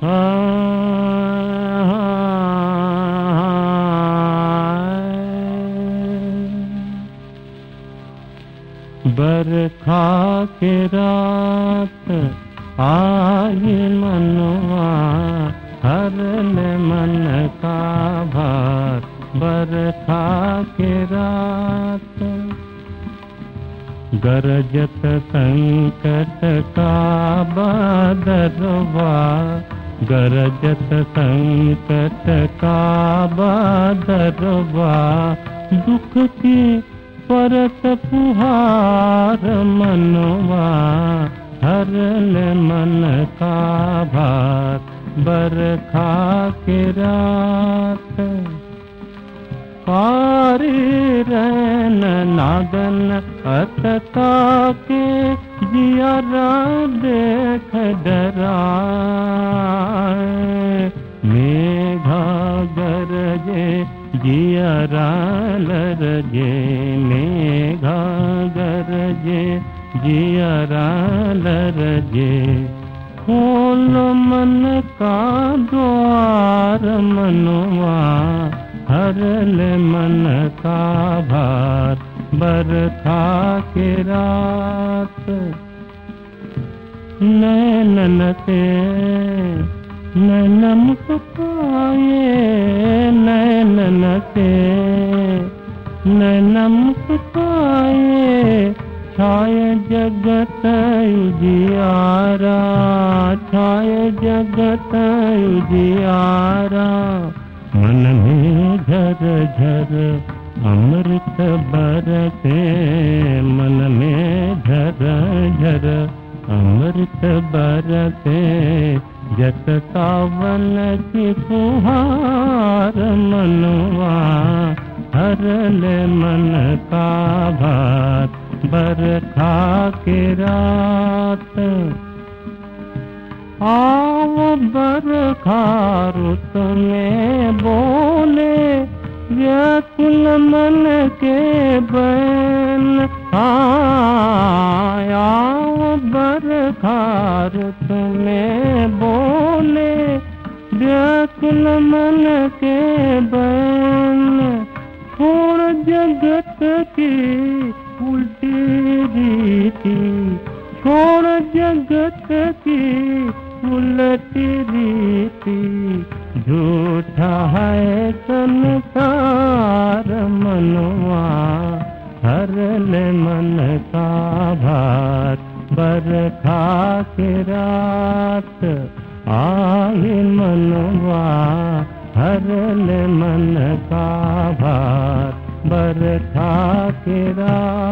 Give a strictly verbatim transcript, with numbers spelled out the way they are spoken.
बरखा के रात आई मनवा हरले मन का भार। बरखा के रात गरजत संकट का बादरवा, गरजत संकट का बादरवा। दुख की परत फुहार मनवा हरले मन का भार। बरखा के रात पारी रैन नागन अटका के जियरा देख डराए। मेघा गरजे जियरा लरजे, मेघा गरजे जियरा लरजे। खोल मन का द्वार मनवा हरले मन का भार। बरखा के रात नैनन से नैन मुस्काए, नैनन से नैन मुस्काए। छाय जगत उजियारा, छाय जगत उजियारा। मन में झर झर अमृत बरसे, मन में झर झर अमृत बरसे। जत सावन की फुहार मनवा हरले मन का भार। बरखा के रात आओ बरखा रुत में बोले व्याकुल मन के बैन। आओ बरखा रुत में बोले व्याकुल मन के बैन। छोड़ जगत की उल्टी रीति, छोड़ जगत की उलटी रीति। झूठा है संसार मनवा हरले मन का भार। बरखा के रात आई मनवा हरले मन का भार। बरखा के रात